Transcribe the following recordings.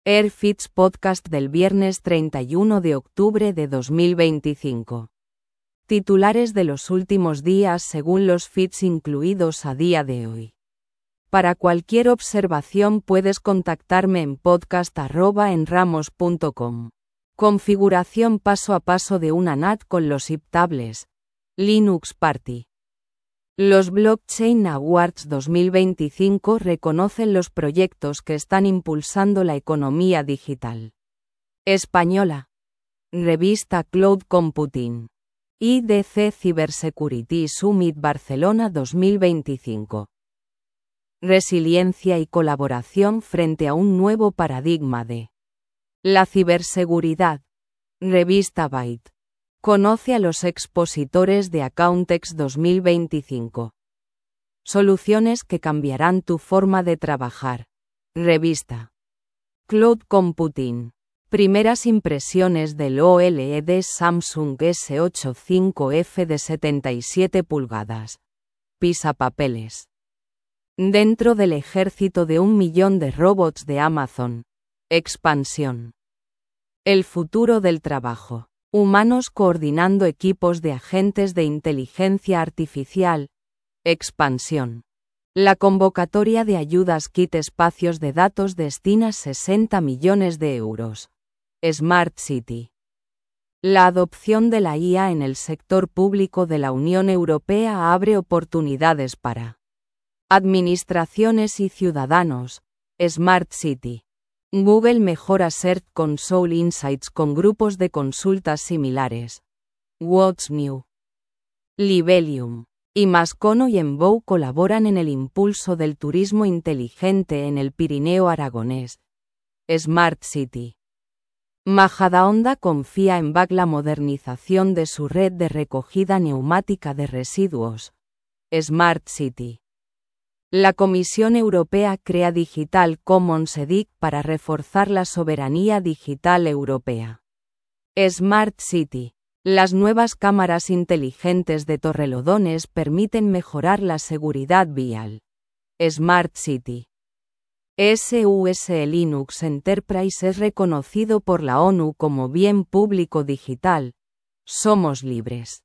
Airfits Podcast del viernes 31 de octubre de 2025. Titulares de los últimos días según los feeds incluidos a día de hoy. Para cualquier observación puedes contactarme en podcast@enramos.com. Configuración paso a paso de una NAT con los iptables. Linux Party. Los Blockchain Awards 2025 reconocen los proyectos que están impulsando la economía digital. Española. Revista Cloud Computing. IDC Cybersecurity Summit Barcelona 2025. Resiliencia y colaboración frente a un nuevo paradigma de la ciberseguridad. Revista Byte. Conoce a los expositores de Accountex 2025. Soluciones que cambiarán tu forma de trabajar. Revista Cloud Computing. Primeras impresiones del OLED Samsung S8 5F de 77 pulgadas. Pisapapeles. Dentro del ejército de 1 millón de robots de Amazon. Expansión. El futuro del trabajo. Humanos coordinando equipos de agentes de inteligencia artificial. Expansión. La convocatoria de ayudas Kit Espacios de Datos destina 60 millones de euros. Smart City. La adopción de la IA en el sector público de la Unión Europea abre oportunidades para administraciones y ciudadanos. Smart City. Google mejora Search Console Insights con grupos de consultas similares. What's New? Libelium. Y Mascono y Embou colaboran en el impulso del turismo inteligente en el Pirineo aragonés. Smart City. Majadahonda confía en BAC la modernización de su red de recogida neumática de residuos. Smart City. La Comisión Europea crea Digital Commons EDIC para reforzar la soberanía digital europea. Smart City. Las nuevas cámaras inteligentes de Torrelodones permiten mejorar la seguridad vial. Smart City. SUSE Linux Enterprise es reconocido por la ONU como bien público digital. Somos libres.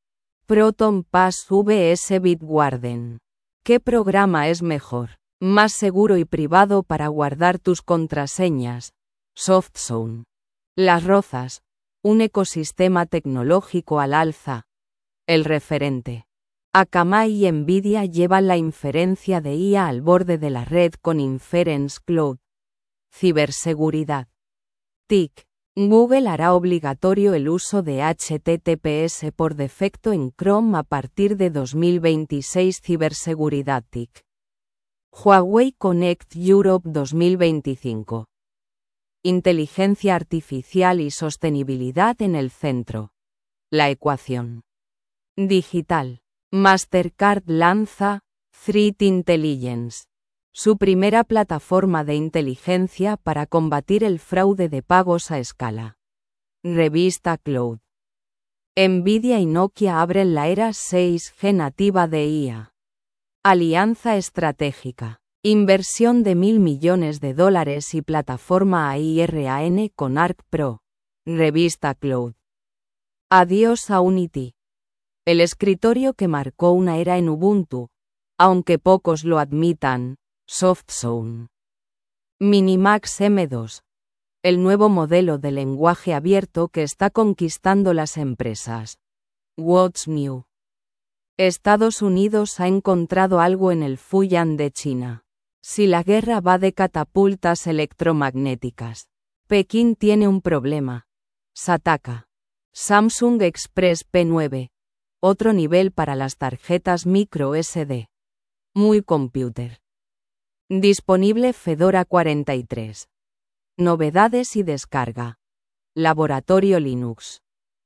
Proton Pass vs Bitwarden. ¿Qué programa es mejor, más seguro y privado para guardar tus contraseñas? SoftZone. Las Rozas. Un ecosistema tecnológico al alza. El referente. Akamai y Nvidia llevan la inferencia de IA al borde de la red con Inference Cloud. Ciberseguridad. TIC. Google hará obligatorio el uso de HTTPS por defecto en Chrome a partir de 2026. Ciberseguridad TIC. Huawei Connect Europe 2025. Inteligencia artificial y sostenibilidad en el centro. La ecuación digital. Mastercard lanza Threat Intelligence, su primera plataforma de inteligencia para combatir el fraude de pagos a escala. Revista Cloud. Nvidia y Nokia abren la era 6G nativa de IA. Alianza estratégica. Inversión de $1.000 millones y plataforma AIRAN con Arc Pro. Revista Cloud. Adiós a Unity. El escritorio que marcó una era en Ubuntu, aunque pocos lo admitan. SoftZone. Minimax M2. El nuevo modelo de lenguaje abierto que está conquistando las empresas. What's New? Estados Unidos ha encontrado algo en el Fujian de China. Si la guerra va de catapultas electromagnéticas, Pekín tiene un problema. Sataka. Samsung Express P9. Otro nivel para las tarjetas micro SD. Muy computer. Disponible Fedora 43. Novedades y descarga. Laboratorio Linux.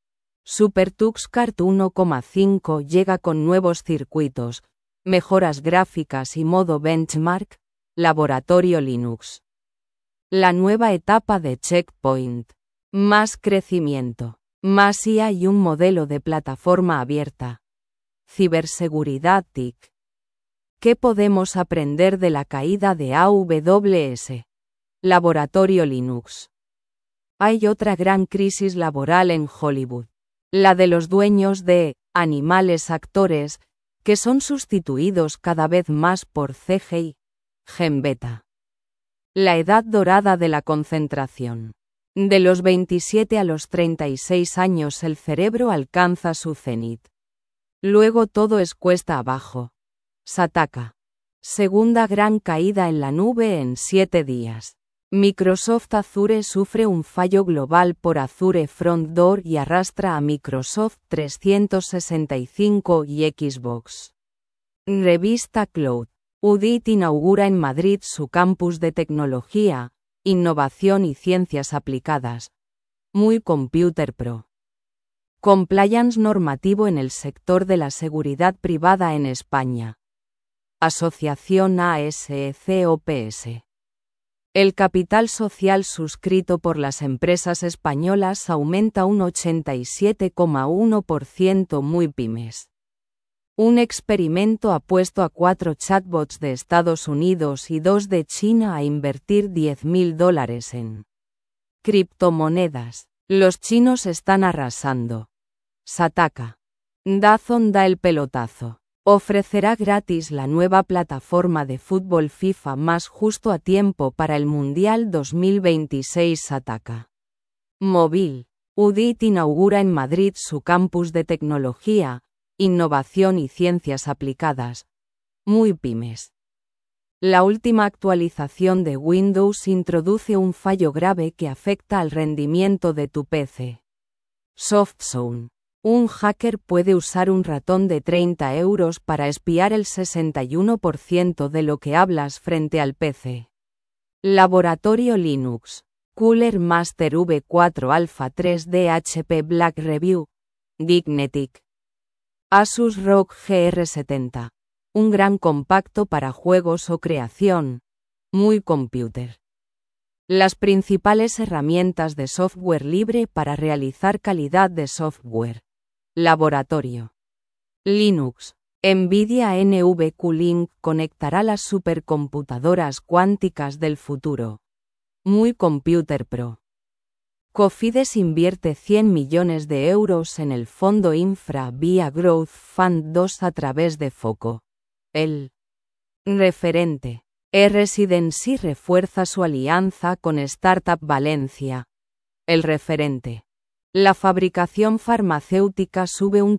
SuperTuxCart 1.5 llega con nuevos circuitos, mejoras gráficas y modo benchmark. Laboratorio Linux. La nueva etapa de Checkpoint. Más crecimiento, más IA y un modelo de plataforma abierta. Ciberseguridad TIC. ¿Qué podemos aprender de la caída de AWS? Laboratorio Linux. Hay otra gran crisis laboral en Hollywood. La de los dueños de animales actores, que son sustituidos cada vez más por CGI, Gen Beta. La edad dorada de la concentración. De los 27 a los 36 años el cerebro alcanza su cenit. Luego todo es cuesta abajo. Sataka. Segunda gran caída en la nube en 7 días. Microsoft Azure sufre un fallo global por Azure Front Door y arrastra a Microsoft 365 y Xbox. Revista Cloud. UDIT inaugura en Madrid su campus de tecnología, innovación y ciencias aplicadas. Muy Computer Pro. Compliance normativo en el sector de la seguridad privada en España. Asociación ASCOPS. El capital social suscrito por las empresas españolas aumenta un 87,1%. Muy pymes. Un experimento ha puesto a 4 chatbots de Estados Unidos y 2 de China a invertir $10.000 en criptomonedas. Los chinos están arrasando. Sataka. DAZN da el pelotazo. Ofrecerá gratis la nueva plataforma de fútbol FIFA más justo a tiempo para el Mundial 2026. Sataka. Móvil. UDIT inaugura en Madrid su campus de tecnología, innovación y ciencias aplicadas. Muy pymes. La última actualización de Windows introduce un fallo grave que afecta al rendimiento de tu PC. SoftZone. Un hacker puede usar un ratón de 30 € para espiar el 61% de lo que hablas frente al PC. Laboratorio Linux. Cooler Master V4 Alpha 3D HP Black Review. Dignetic. Asus ROG GR70. Un gran compacto para juegos o creación. Muy Computer. Las principales herramientas de software libre para realizar calidad de software. Laboratorio. Linux. NVIDIA NVQ-Link conectará las supercomputadoras cuánticas del futuro. Muy Computer Pro. Cofides invierte 100 millones de euros en el fondo Infra vía Growth Fund 2 a través de Foco. El referente. eResidency refuerza su alianza con Startup Valencia. El referente. La fabricación farmacéutica sube un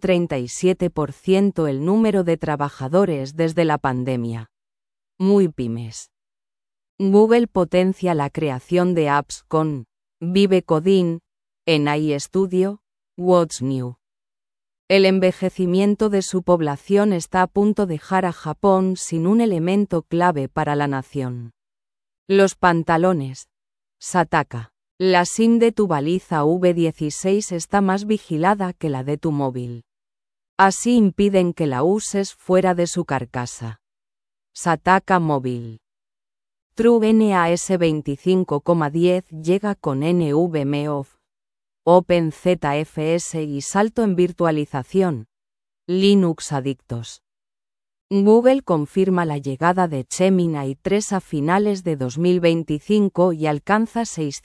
37% el número de trabajadores desde la pandemia. Muy pymes. Google potencia la creación de apps con Vive Coding, en iStudio, What's New. El envejecimiento de su población está a punto de dejar a Japón sin un elemento clave para la nación. Los pantalones. Sataka. La SIM de tu baliza V16 está más vigilada que la de tu móvil. Así impiden que la uses fuera de su carcasa. Sataka Móvil. True NAS 25,10 llega con NVMe, OpenZFS y salto en virtualización. Linux adictos. Google confirma la llegada de Gemini 3 a finales de 2025 y alcanza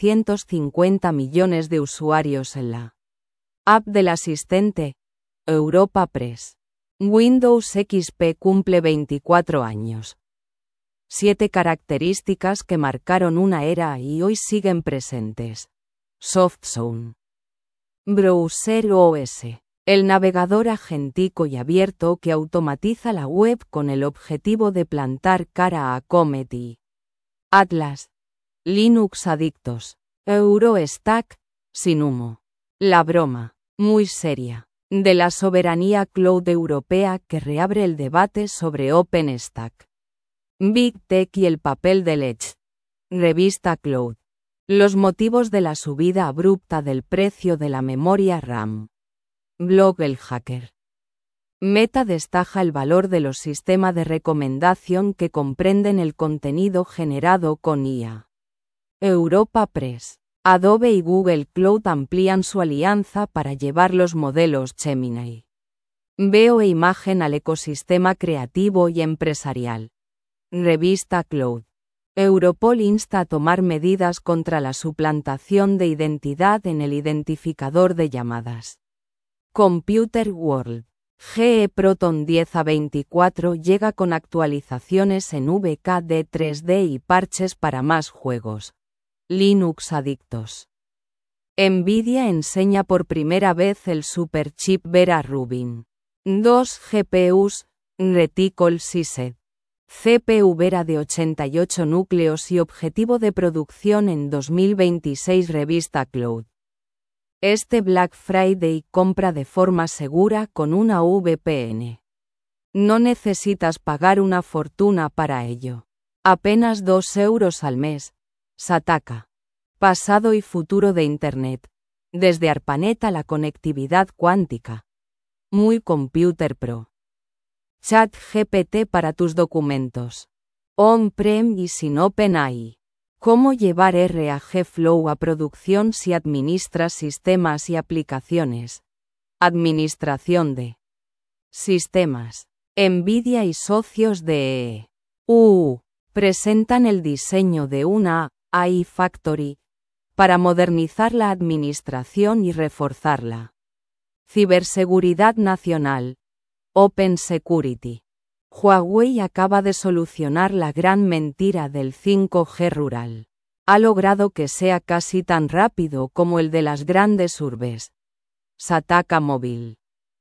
650 millones de usuarios en la app del asistente. Europa Press. Windows XP cumple 24 años. 7 características que marcaron una era y hoy siguen presentes. SoftZone. Browser OS. El navegador agentico y abierto que automatiza la web con el objetivo de plantar cara a Comet y Atlas. Linux adictos. Eurostack, sin humo. La broma, muy seria, de la soberanía cloud europea que reabre el debate sobre OpenStack. Big Tech y el papel del Edge. Revista Cloud. Los motivos de la subida abrupta del precio de la memoria RAM. Blog El Hacker. Meta destaca el valor de los sistemas de recomendación que comprenden el contenido generado con IA. Europa Press. Adobe y Google Cloud amplían su alianza para llevar los modelos Gemini. Veo e imagen al ecosistema creativo y empresarial. Revista Cloud. Europol insta a tomar medidas contra la suplantación de identidad en el identificador de llamadas. Computer World. GE Proton 10A24 llega con actualizaciones en VKD 3D y parches para más juegos. Linux adictos. Nvidia enseña por primera vez el superchip Vera Rubin. 2 GPUs, Reticle Syset. CPU Vera de 88 núcleos y objetivo de producción en 2026. Revista Cloud. Este Black Friday compra de forma segura con una VPN. No necesitas pagar una fortuna para ello. Apenas 2 euros al mes. Sataka. Pasado y futuro de Internet. Desde ARPANET a la conectividad cuántica. Muy Computer Pro. ChatGPT para tus documentos. On-prem y sin OpenAI. ¿Cómo llevar RAG Flow a producción si administras sistemas y aplicaciones? Administración de sistemas. Nvidia y socios de presentan el diseño de una AI Factory para modernizar la administración y reforzarla. Ciberseguridad nacional. Open Security. Huawei acaba de solucionar la gran mentira del 5G rural. Ha logrado que sea casi tan rápido como el de las grandes urbes. Sataka Móvil.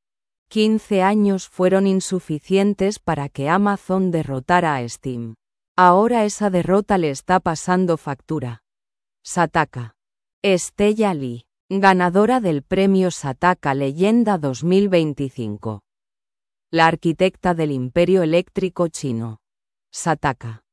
15 años fueron insuficientes para que Amazon derrotara a Steam. Ahora esa derrota le está pasando factura. Sataka. Stella Lee, ganadora del premio Sataka Leyenda 2025. La arquitecta del imperio eléctrico chino. Sataka.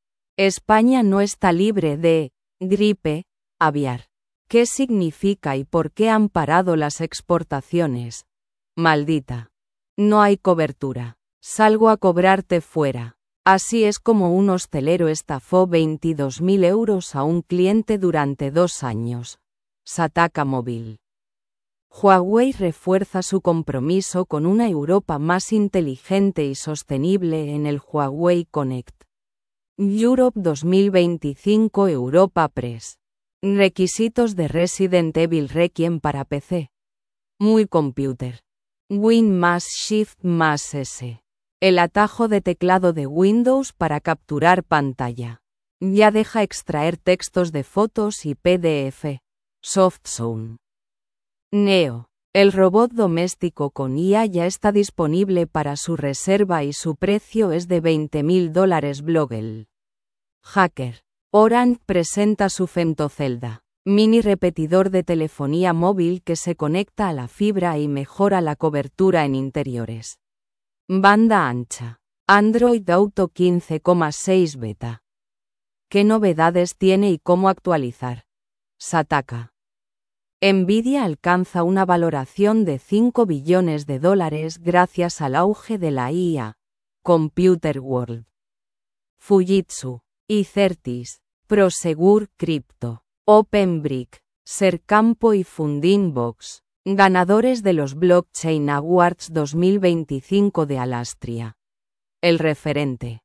España no está libre de gripe aviar. ¿Qué significa y por qué han parado las exportaciones? Maldita. No hay cobertura. Salgo a cobrarte fuera. Así es como un hostelero estafó 22.000 euros a un cliente durante 2 años. Sataka Móvil. Huawei refuerza su compromiso con una Europa más inteligente y sostenible en el Huawei Connect. Europe 2025 Europa Press. Requisitos de Resident Evil Requiem para PC. Muy Computer. Win más Shift más S. El atajo de teclado de Windows para capturar pantalla. Ya deja extraer textos de fotos y PDF. SoftZone. Neo. El robot doméstico con IA ya está disponible para su reserva y su precio es de $20.000. Blogel. Hacker. Orange presenta su femtocelda, mini repetidor de telefonía móvil que se conecta a la fibra y mejora la cobertura en interiores. Banda ancha. Android Auto 15,6 beta. ¿Qué novedades tiene y cómo actualizar? Sataka. Nvidia alcanza una valoración de $5 billones gracias al auge de la IA. Computer World. Fujitsu. Icertis. Prosegur Crypto. OpenBrick. Sercampo y Fundinbox. Ganadores de los Blockchain Awards 2025 de Alastria. El referente.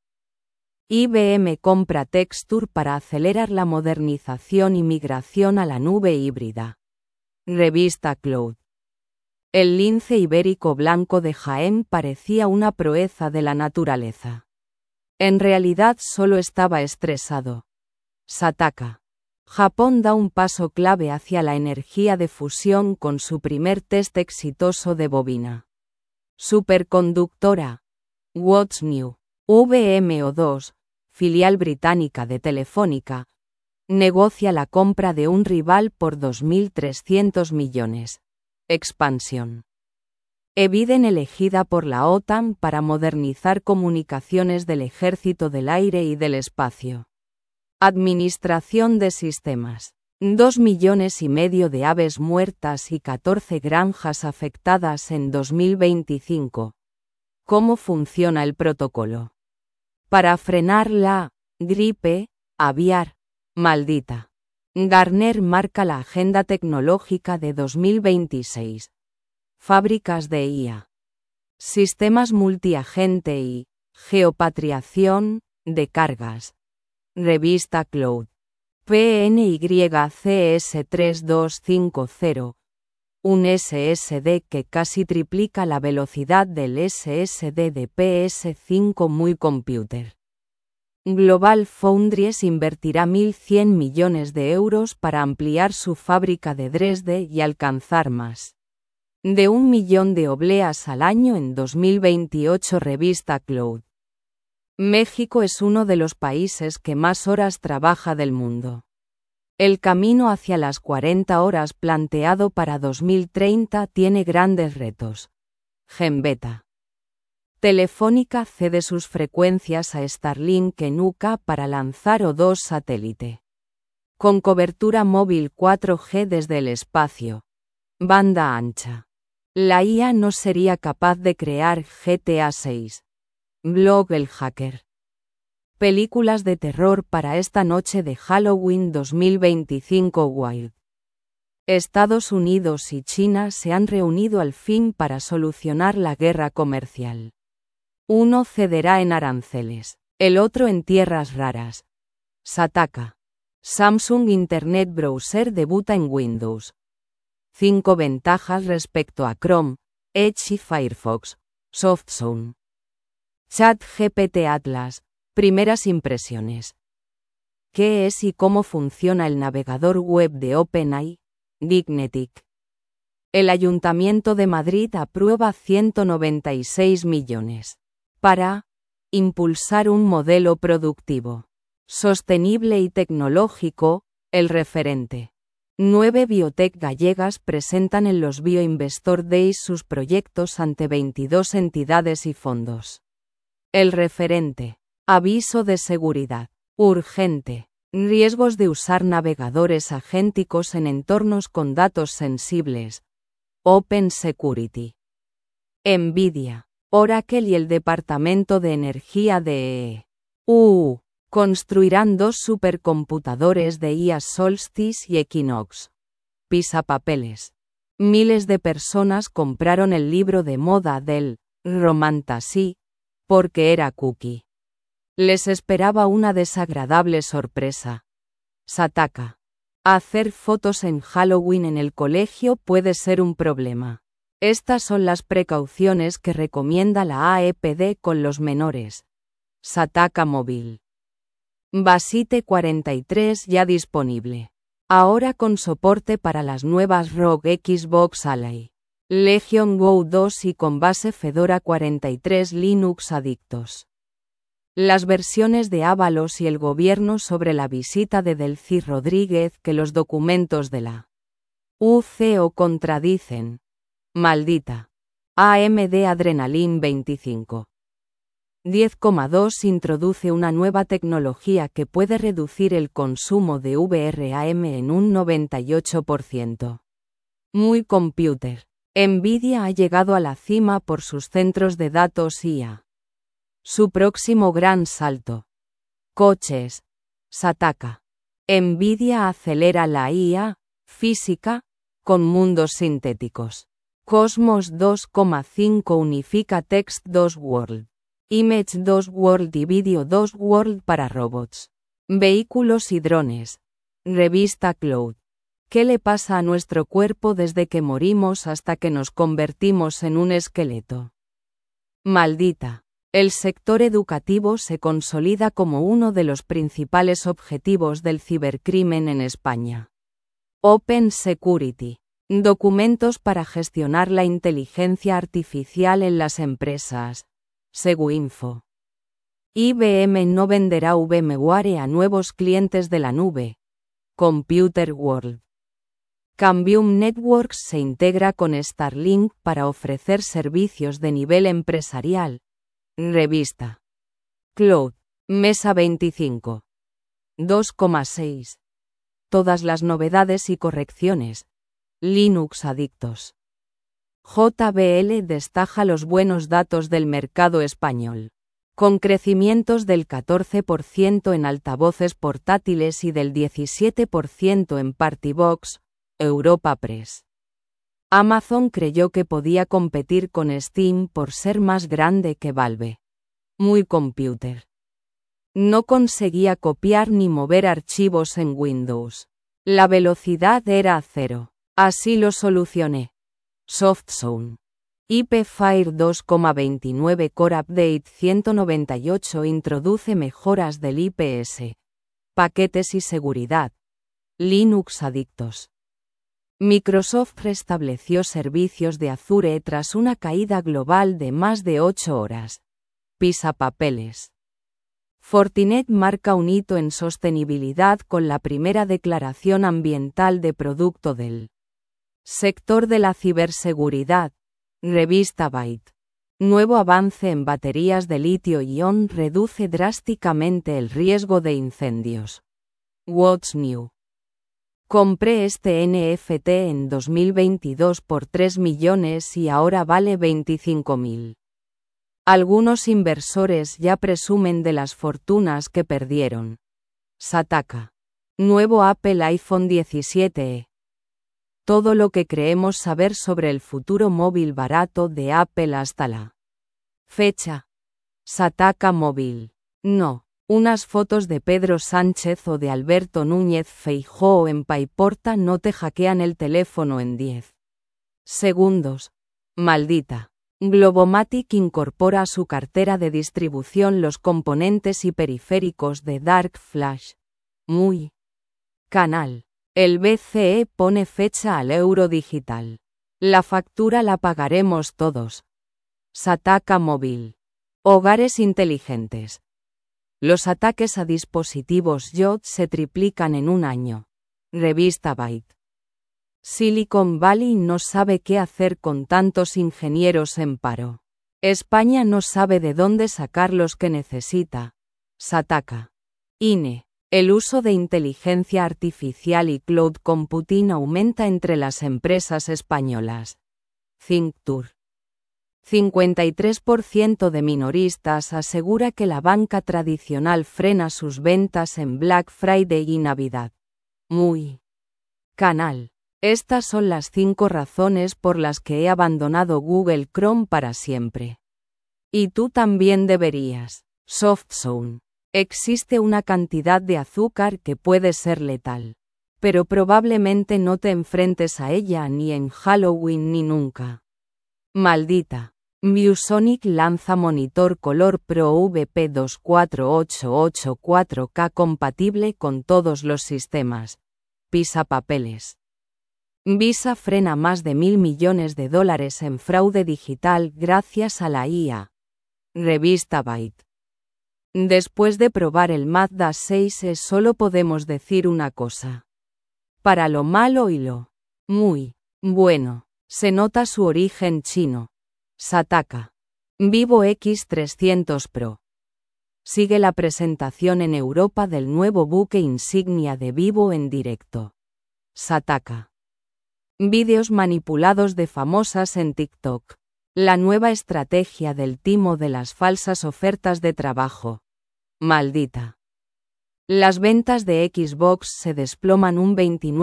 IBM compra Texture para acelerar la modernización y migración a la nube híbrida. Revista Cloud. El lince ibérico blanco de Jaén parecía una proeza de la naturaleza. En realidad solo estaba estresado. Sataka. Japón da un paso clave hacia la energía de fusión con su primer test exitoso de bobina. Superconductora. What's New? VMO2, filial británica de Telefónica, negocia la compra de un rival por 2.300 millones. Expansión. Eviden elegida por la OTAN para modernizar comunicaciones del Ejército del Aire y del Espacio. Administración de sistemas. 2,5 millones de aves muertas y 14 granjas afectadas en 2025. ¿Cómo funciona el protocolo? Para frenar la gripe aviar maldita. Gartner marca la agenda tecnológica de 2026. Fábricas de IA. Sistemas multiagente y geopatriación de cargas. Revista Cloud. PNYCS3250. Un SSD que casi triplica la velocidad del SSD de PS5 Muy Computer. Global Foundries invertirá 1.100 millones de euros para ampliar su fábrica de Dresde y alcanzar más de 1 millón de obleas al año en 2028. Revista Cloud. México es uno de los países que más horas trabaja del mundo. El camino hacia las 40 horas planteado para 2030 tiene grandes retos. Genbeta. Telefónica cede sus frecuencias a Starlink en UK para lanzar O2 satélite. Con cobertura móvil 4G desde el espacio. Banda ancha. La IA no sería capaz de crear GTA 6. Blog El Hacker. Películas de terror para esta noche de Halloween 2025. Wild. Estados Unidos y China se han reunido al fin para solucionar la guerra comercial. Uno cederá en aranceles, el otro en tierras raras. Sataka. Samsung Internet Browser debuta en Windows. 5 ventajas respecto a Chrome, Edge y Firefox. SoftZone. ChatGPT Atlas. Primeras impresiones. ¿Qué es y cómo funciona el navegador web de OpenAI? Dignetic. El Ayuntamiento de Madrid aprueba 196 millones para impulsar un modelo productivo, sostenible y tecnológico. El referente. 9 biotech gallegas presentan en los BioInvestor Days sus proyectos ante 22 entidades y fondos. El referente. Aviso de seguridad. Urgente. Riesgos de usar navegadores agénticos en entornos con datos sensibles. Open Security. Nvidia, Oracle y el Departamento de Energía de EU construirán 2 supercomputadores de IA Solstice y Equinox. Pisapapeles. Miles de personas compraron el libro de moda del Romantasy porque era cookie. Les esperaba una desagradable sorpresa. Sataka. Hacer fotos en Halloween en el colegio puede ser un problema. Estas son las precauciones que recomienda la AEPD con los menores. Sataka Móvil. Basite 43 ya disponible. Ahora con soporte para las nuevas ROG Xbox Ally. Legion Go 2 y con base Fedora 43 Linux adictos. Las versiones de Ábalos y el gobierno sobre la visita de Delcy Rodríguez que los documentos de la UCO contradicen. Maldita. AMD Adrenalin 25. 10,2 introduce una nueva tecnología que puede reducir el consumo de VRAM en un 98%. Muy Computer. Nvidia ha llegado a la cima por sus centros de datos IA. Su próximo gran salto. Coches. Sataka. Nvidia acelera la IA física con mundos sintéticos. Cosmos 2,5 unifica Text 2 World, Image 2 World y Video 2 World para robots, vehículos y drones. Revista Cloud. ¿Qué le pasa a nuestro cuerpo desde que morimos hasta que nos convertimos en un esqueleto? Maldita. El sector educativo se consolida como uno de los principales objetivos del cibercrimen en España. Open Security. Documentos para gestionar la inteligencia artificial en las empresas. Seguinfo. IBM no venderá VMware a nuevos clientes de la nube. Computer World. Cambium Networks se integra con Starlink para ofrecer servicios de nivel empresarial. Revista Cloud. Mesa 25. 2,6. Todas las novedades y correcciones. Linux adictos. JBL destaca los buenos datos del mercado español, con crecimientos del 14% en altavoces portátiles y del 17% en Partybox. Europa Press. Amazon creyó que podía competir con Steam por ser más grande que Valve. Muy Computer. No conseguía copiar ni mover archivos en Windows. La velocidad era 0. Así lo solucioné. SoftZone. IP Fire 2,29 Core Update 198 introduce mejoras del IPS. Paquetes y seguridad. Linux adictos. Microsoft restableció servicios de Azure tras una caída global de más de 8 horas. Pisapapeles. Fortinet marca un hito en sostenibilidad con la primera declaración ambiental de producto del sector de la ciberseguridad. Revista Byte. Nuevo avance en baterías de litio-ion reduce drásticamente el riesgo de incendios. What's New? Compré este NFT en 2022 por 3 millones y ahora vale 25.000. Algunos inversores ya presumen de las fortunas que perdieron. Sataka. Nuevo Apple iPhone 17e. Todo lo que creemos saber sobre el futuro móvil barato de Apple hasta la fecha. Sataka Móvil. No. Unas fotos de Pedro Sánchez o de Alberto Núñez Feijóo en Paiporta no te hackean el teléfono en 10 segundos. Maldita. Globomatic incorpora a su cartera de distribución los componentes y periféricos de Dark Flash. Muy. Canal. El BCE pone fecha al euro digital. La factura la pagaremos todos. Sataka Móvil. Hogares inteligentes. Los ataques a dispositivos IoT se triplican en un año. Revista Byte. Silicon Valley no sabe qué hacer con tantos ingenieros en paro. España no sabe de dónde sacar los que necesita. Sataka. INE. El uso de inteligencia artificial y cloud computing aumenta entre las empresas españolas. ThinkTour. 53% de minoristas asegura que la banca tradicional frena sus ventas en Black Friday y Navidad. Muy. Canal. Estas son las 5 razones por las que he abandonado Google Chrome para siempre. Y tú también deberías. SoftZone. Existe una cantidad de azúcar que puede ser letal. Pero probablemente no te enfrentes a ella ni en Halloween ni nunca. Maldita. ViewSonic lanza monitor Color Pro VP24884 4K compatible con todos los sistemas. Pisapapeles. Visa frena más de $1.000 millones en fraude digital gracias a la IA. Revista Byte. Después de probar el Mazda 6e solo podemos decir una cosa. Para lo malo y lo muy bueno, se nota su origen chino. Sataka. Vivo X300 Pro. Sigue la presentación en Europa del nuevo buque insignia de Vivo en directo. Sataka. Vídeos manipulados de famosas en TikTok. La nueva estrategia del timo de las falsas ofertas de trabajo. Maldita. Las ventas de Xbox se desploman un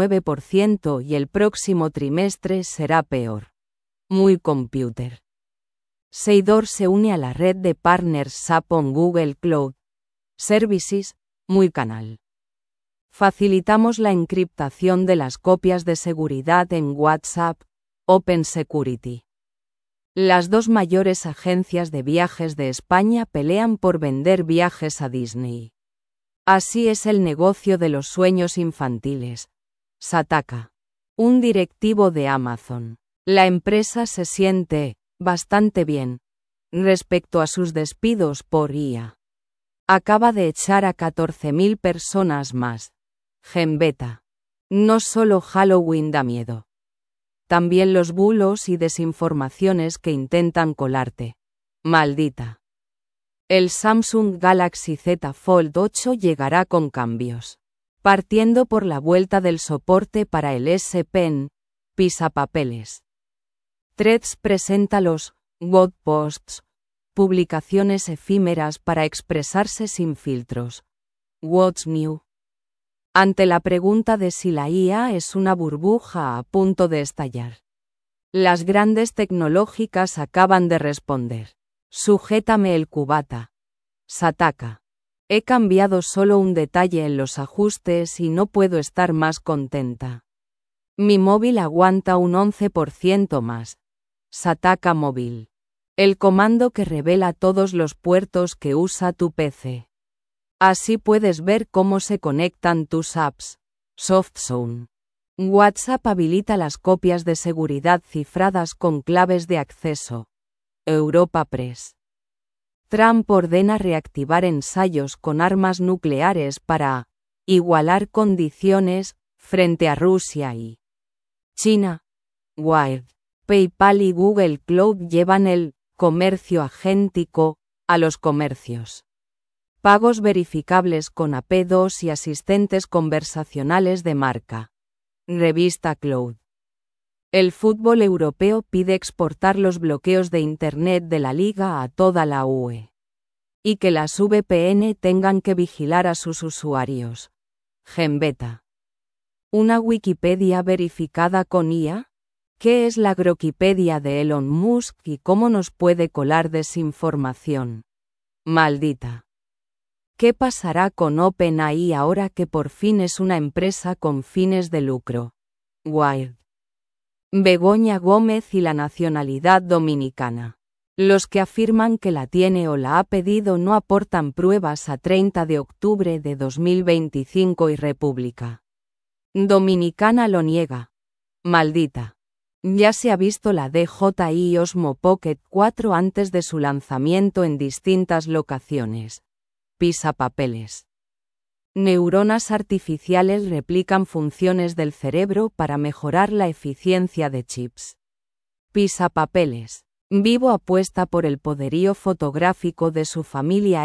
29% y el próximo trimestre será peor. Muy Computer. Seidor se une a la red de partners SAP on Google Cloud Services. Muy Canal. Facilitamos la encriptación de las copias de seguridad en WhatsApp. Open Security. Las 2 mayores agencias de viajes de España pelean por vender viajes a Disney. Así es el negocio de los sueños infantiles. Sataka. Un directivo de Amazon. La empresa se siente bastante bien respecto a sus despidos por IA. Acaba de echar a 14.000 personas más. Genbeta. No solo Halloween da miedo. También los bulos y desinformaciones que intentan colarte. Maldita. El Samsung Galaxy Z Fold 8 llegará con cambios. Partiendo por la vuelta del soporte para el S Pen. Pisapapeles. Threads presenta los God Posts, publicaciones efímeras para expresarse sin filtros. What's New? Ante la pregunta de si la IA es una burbuja a punto de estallar, las grandes tecnológicas acaban de responder. Sujétame el cubata. Sataka. He cambiado solo un detalle en los ajustes y no puedo estar más contenta. Mi móvil aguanta un 11% más. Sataka Móvil. El comando que revela todos los puertos que usa tu PC. Así puedes ver cómo se conectan tus apps. SoftZone. WhatsApp habilita las copias de seguridad cifradas con claves de acceso. Europa Press. Trump ordena reactivar ensayos con armas nucleares para igualar condiciones frente a Rusia y China. Wired. PayPal y Google Cloud llevan el comercio agéntico a los comercios. Pagos verificables con AP2 y asistentes conversacionales de marca. Revista Cloud. El fútbol europeo pide exportar los bloqueos de Internet de la Liga a toda la UE. Y que las VPN tengan que vigilar a sus usuarios. Genbeta. ¿Una Wikipedia verificada con IA? ¿Qué es la Grokipedia de Elon Musk y cómo nos puede colar desinformación? Maldita. ¿Qué pasará con OpenAI ahora que por fin es una empresa con fines de lucro? Wired. Begoña Gómez y la nacionalidad dominicana. Los que afirman que la tiene o la ha pedido no aportan pruebas a 30 de octubre de 2025 y República Dominicana lo niega. Maldita. Ya se ha visto la DJI Osmo Pocket 4 antes de su lanzamiento en distintas locaciones. Pisapapeles. Neuronas artificiales replican funciones del cerebro para mejorar la eficiencia de chips. Pisapapeles. Vivo apuesta por el poderío fotográfico de su familia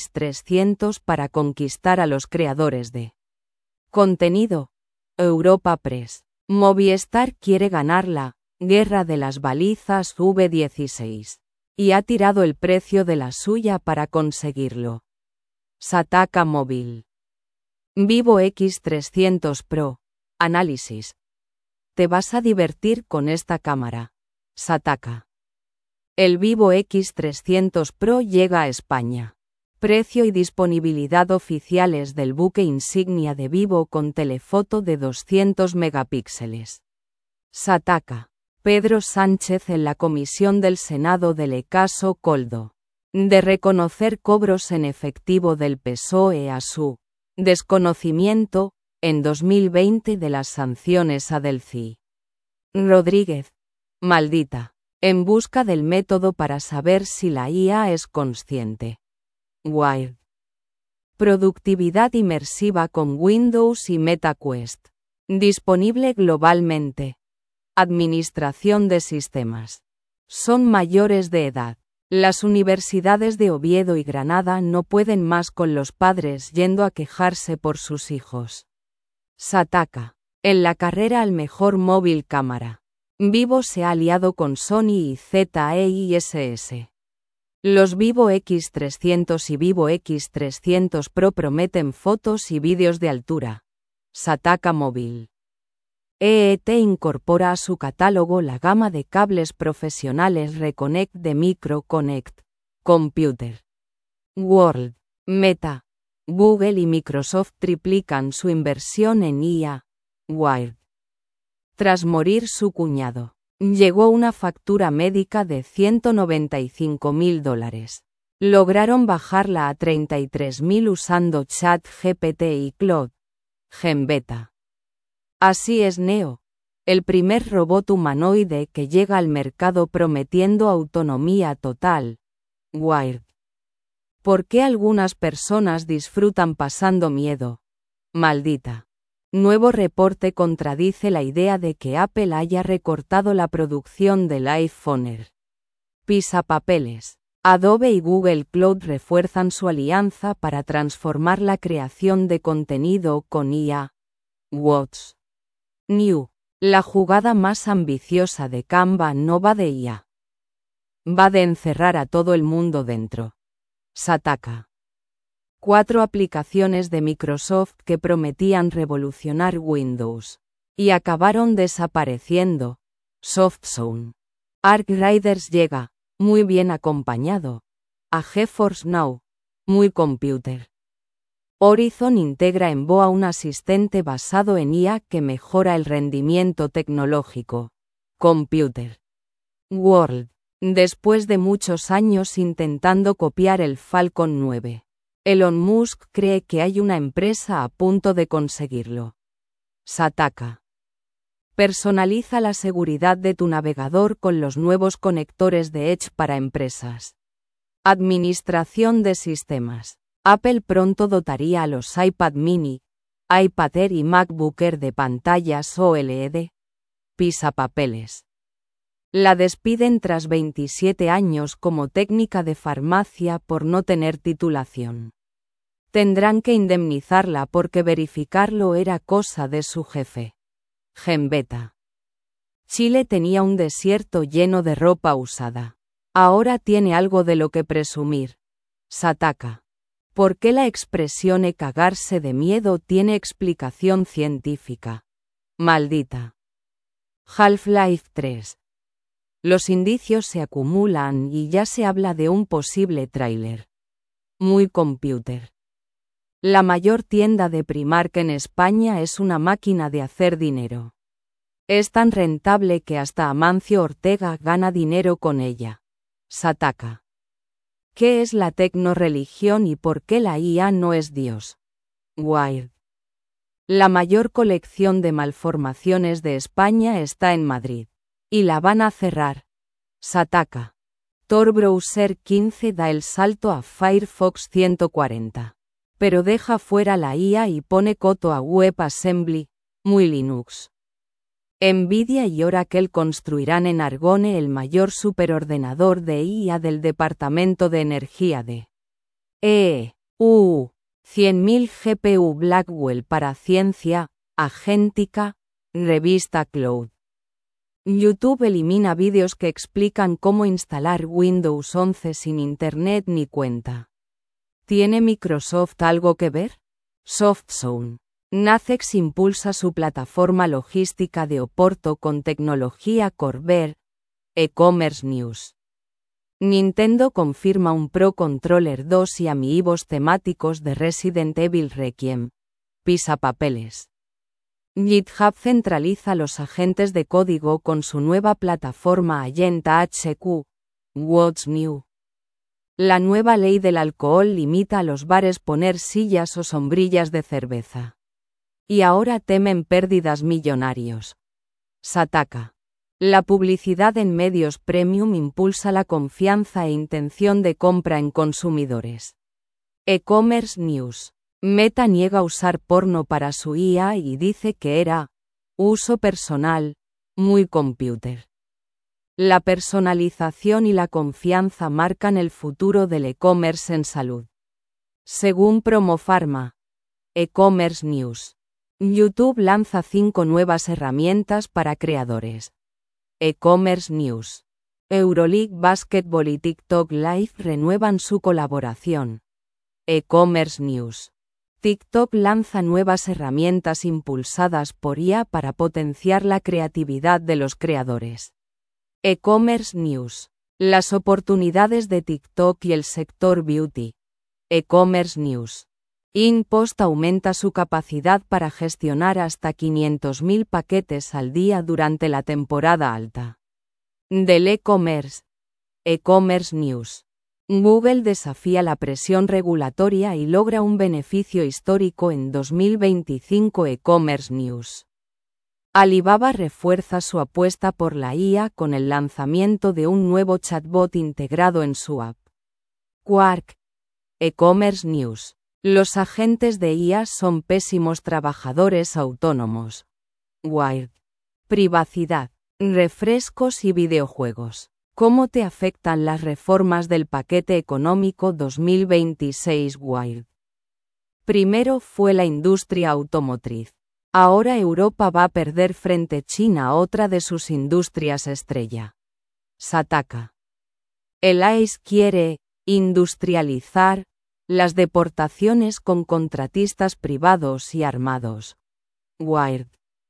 X300 para conquistar a los creadores de contenido. Europa Press. Movistar quiere ganar la guerra de las balizas V16 y ha tirado el precio de la suya para conseguirlo. Sataka Móvil. Vivo X300 Pro. Análisis. Te vas a divertir con esta cámara. Sataka. El Vivo X300 Pro llega a España. Precio y disponibilidad oficiales del buque insignia de Vivo con telefoto de 200 megapíxeles. Sataka. Pedro Sánchez en la comisión del Senado del caso Coldo. De reconocer cobros en efectivo del PSOE a su desconocimiento, en 2020 de las sanciones a Delcy Rodríguez. Maldita. En busca del método para saber si la IA es consciente. Wired. Productividad inmersiva con Windows y MetaQuest. Disponible globalmente. Administración de sistemas. Son mayores de edad. Las universidades de Oviedo y Granada no pueden más con los padres yendo a quejarse por sus hijos. Sataka. En la carrera al mejor móvil cámara. Vivo se ha aliado con Sony y ZEISS. Los Vivo X300 y Vivo X300 Pro prometen fotos y vídeos de altura. Sataka Móvil. EET incorpora a su catálogo la gama de cables profesionales Reconnect de Microconnect Computer World. Meta, Google y Microsoft triplican su inversión en IA. Wired. Tras morir su cuñado, llegó una factura médica de $195.000. Lograron bajarla a 33.000 usando ChatGPT y Claude. Genbeta. Así es Neo, el primer robot humanoide que llega al mercado prometiendo autonomía total. Wired. ¿Por qué algunas personas disfrutan pasando miedo? Maldita. Nuevo reporte contradice la idea de que Apple haya recortado la producción del iPhone. Pisapapeles. Adobe y Google Cloud refuerzan su alianza para transformar la creación de contenido con IA. Watch. New. La jugada más ambiciosa de Canva no va de IA. Va de encerrar a todo el mundo dentro. Sataka. 4 aplicaciones de Microsoft que prometían revolucionar Windows. Y acabaron desapareciendo. SoftZone. ArcRiders llega, muy bien acompañado, a GeForce Now. Muy computer. Horizon integra en BOA un asistente basado en IA que mejora el rendimiento tecnológico. Computer World. Después de muchos años intentando copiar el Falcon 9, Elon Musk cree que hay una empresa a punto de conseguirlo. Sataka. Personaliza la seguridad de tu navegador con los nuevos conectores de Edge para empresas. Administración de sistemas. Apple pronto dotaría a los iPad mini, iPad Air y MacBook Air de pantallas OLED. Pisapapeles. La despiden tras 27 años como técnica de farmacia por no tener titulación. Tendrán que indemnizarla porque verificarlo era cosa de su jefe. Gembeta. Chile tenía un desierto lleno de ropa usada. Ahora tiene algo de lo que presumir. Sataka. ¿Por qué la expresión cagarse de miedo tiene explicación científica? Maldita. Half-Life 3. Los indicios se acumulan y ya se habla de un posible tráiler. Muy Computer. La mayor tienda de Primark en España es una máquina de hacer dinero. Es tan rentable que hasta Amancio Ortega gana dinero con ella. Sataka. ¿Qué es la tecnoreligión y por qué la IA no es Dios? Wired. La mayor colección de malformaciones de España está en Madrid. Y la van a cerrar. Sataka. Tor Browser 15 da el salto a Firefox 140. Pero deja fuera la IA y pone coto a WebAssembly, muy Linux. Nvidia y Oracle construirán en Argonne el mayor superordenador de IA del Departamento de Energía de EU. 100.000 GPU Blackwell para ciencia, agéntica, revista Cloud. YouTube elimina vídeos que explican cómo instalar Windows 11 sin internet ni cuenta. ¿Tiene Microsoft algo que ver? SoftZone. Nacex impulsa su plataforma logística de Oporto con tecnología Corvair. E-Commerce News. Nintendo confirma un Pro Controller 2 y amiibos temáticos de Resident Evil Requiem. Pisapapeles. GitHub centraliza los agentes de código con su nueva plataforma Agenta HQ. What's New? La nueva ley del alcohol limita a los bares poner sillas o sombrillas de cerveza. Y ahora temen pérdidas millonarios. Sataka. La publicidad en medios premium impulsa la confianza e intención de compra en consumidores. E-Commerce News. Meta niega usar porno para su IA y dice que era uso personal, muy Computer. La personalización y la confianza marcan el futuro del e-commerce en salud. Según Promofarma. E-Commerce News. YouTube lanza 5 nuevas herramientas para creadores. E-Commerce News. Euroleague Basketball y TikTok Live renuevan su colaboración. E-Commerce News. TikTok lanza nuevas herramientas impulsadas por IA para potenciar la creatividad de los creadores. E-Commerce News. Las oportunidades de TikTok y el sector beauty. E-Commerce News. InPost aumenta su capacidad para gestionar hasta 500.000 paquetes al día durante la temporada alta. Del e-commerce. E-Commerce News. Google desafía la presión regulatoria y logra un beneficio histórico en 2025. E-Commerce News. Alibaba refuerza su apuesta por la IA con el lanzamiento de un nuevo chatbot integrado en su app. Quark. E-Commerce News. Los agentes de IA son pésimos trabajadores autónomos. Wired. Privacidad, refrescos y videojuegos. ¿Cómo te afectan las reformas del paquete económico 2026? Wired. Primero fue la industria automotriz. Ahora Europa va a perder frente a China otra de sus industrias estrella. Sataka. El AIS quiere industrializar las deportaciones con contratistas privados y armados. Wired.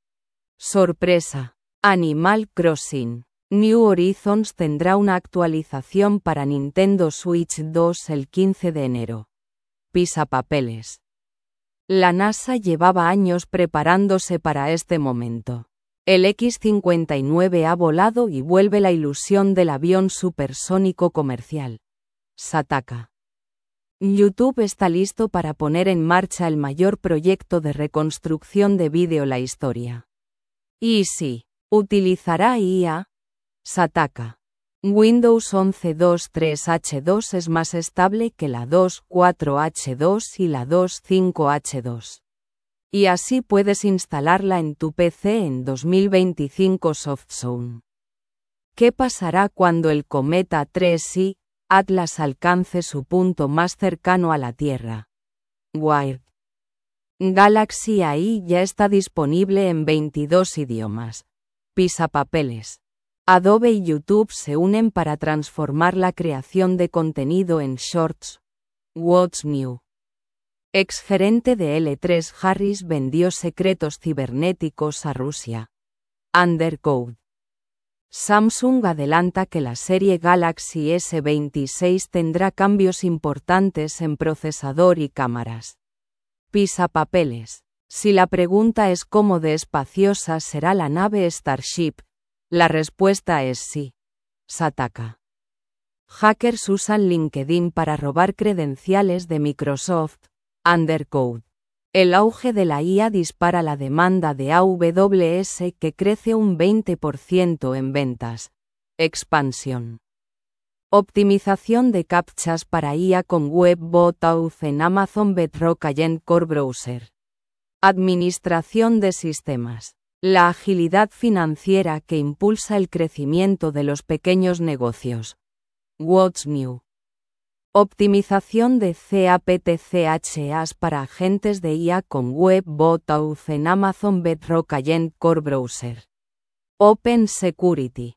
Sorpresa. Animal Crossing. New Horizons tendrá una actualización para Nintendo Switch 2 el 15 de enero. Pisapapeles. La NASA llevaba años preparándose para este momento. El X-59 ha volado y vuelve la ilusión del avión supersónico comercial. Sataka. YouTube está listo para poner en marcha el mayor proyecto de reconstrucción de vídeo la historia. ¿Y si utilizará IA? Sataka. Windows 11.2.3H2 es más estable que la 2.4H2 y la 2.5H2. Y así puedes instalarla en tu PC en 2025 SoftZone. ¿Qué pasará cuando el cometa 3I Atlas alcance su punto más cercano a la Tierra? Wired. Galaxy AI ya está disponible en 22 idiomas. Pisapapeles. Adobe y YouTube se unen para transformar la creación de contenido en shorts. What's new? Exgerente de L3 Harris vendió secretos cibernéticos a Rusia. Undercode. Samsung adelanta que la serie Galaxy S26 tendrá cambios importantes en procesador y cámaras. Pisapapeles. Si la pregunta es cómo de espaciosa será la nave Starship, la respuesta es sí. Sataka. Hackers usan LinkedIn para robar credenciales de Microsoft. Undercode. El auge de la IA dispara la demanda de AWS que crece un 20% en ventas. Expansión. Optimización de captchas para IA con WebBot Auth en Amazon Bedrock Agent Core Browser. Administración de sistemas. La agilidad financiera que impulsa el crecimiento de los pequeños negocios. What's new? Optimización de CAPTCHAs para agentes de IA con WebBot Auth en Amazon Bedrock Agent Core Browser. Open Security.